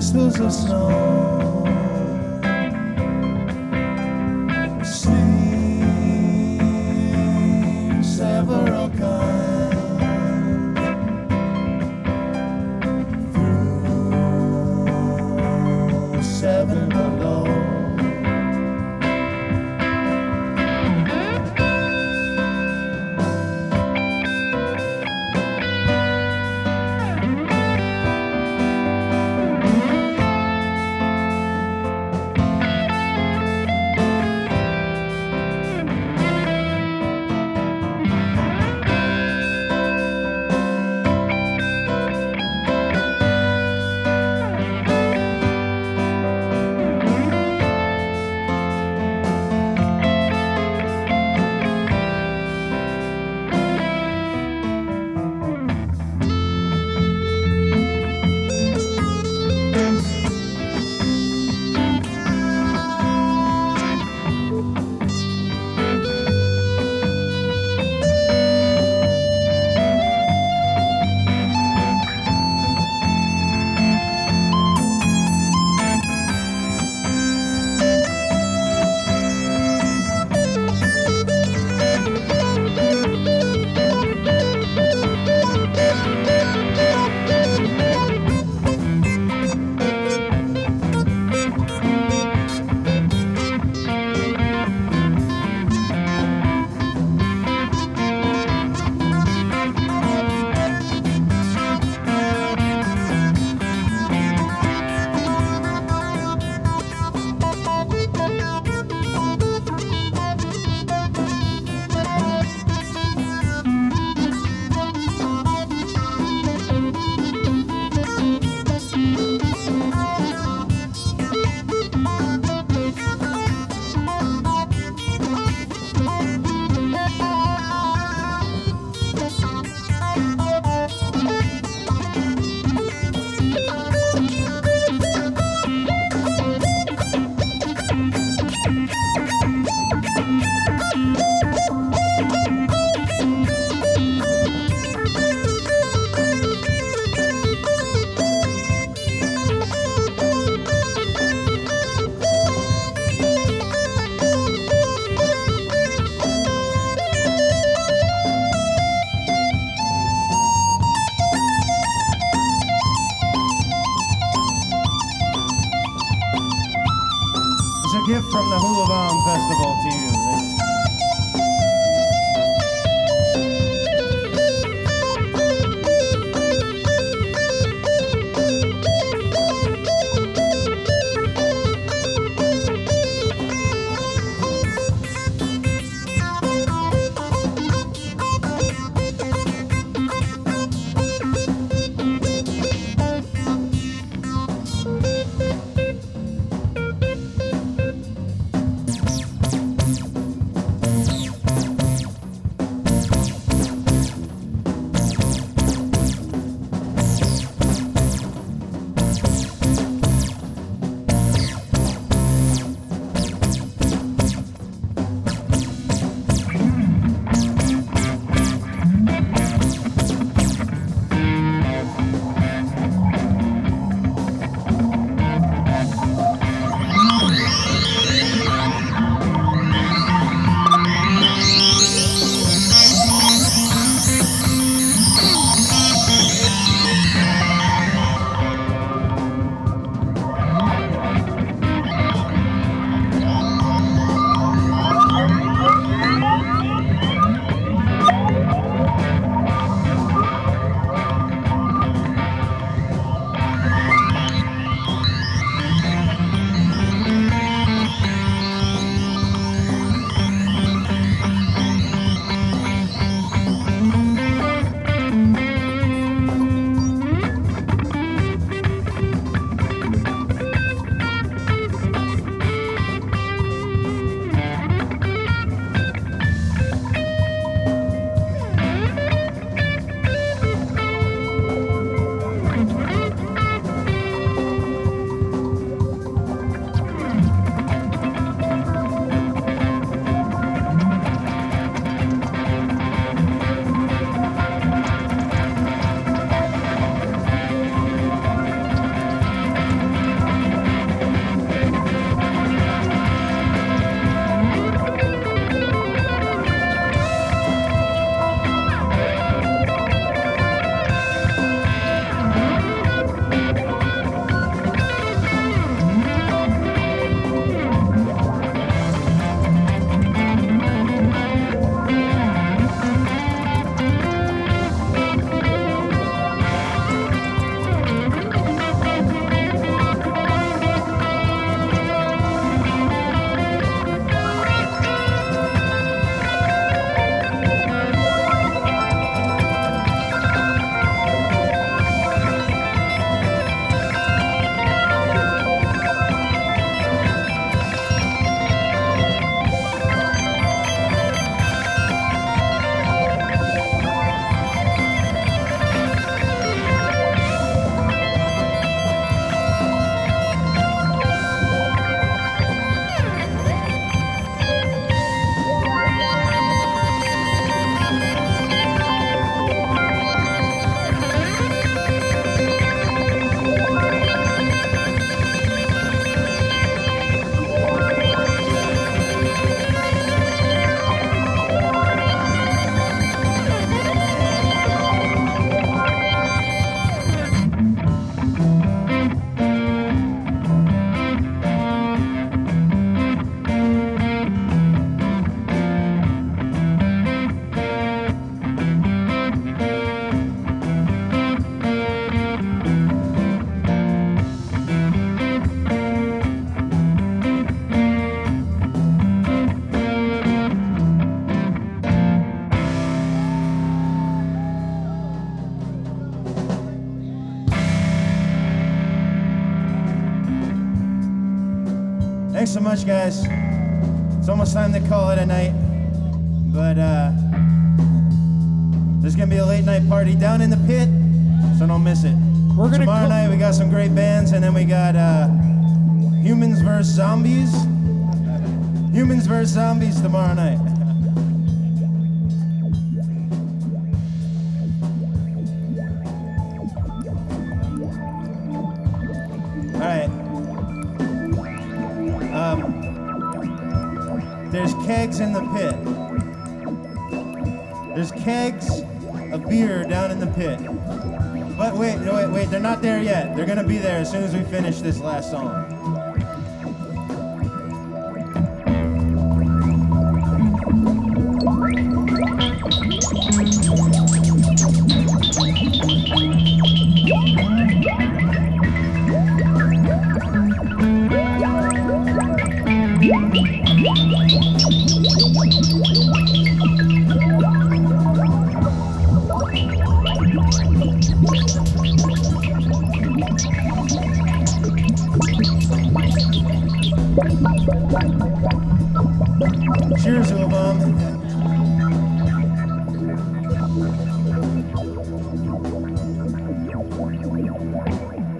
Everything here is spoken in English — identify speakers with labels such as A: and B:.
A: crystals of snow. Sleep several kinds through seven below. It's a gift from the Hula Bomb Festival to you. Thanks so much, guys. It's almost time to call it a night. But there's gonna be a late night party down in the pit, so don't miss it. Tomorrow night we got some great bands, and then we got Humans vs. Zombies. Humans vs. Zombies tomorrow night. Alright. There's kegs in the pit. There's kegs of beer down in the pit. But wait, they're not there yet. They're gonna be there as soon as we finish this last song. Cheers, Hula Bomb.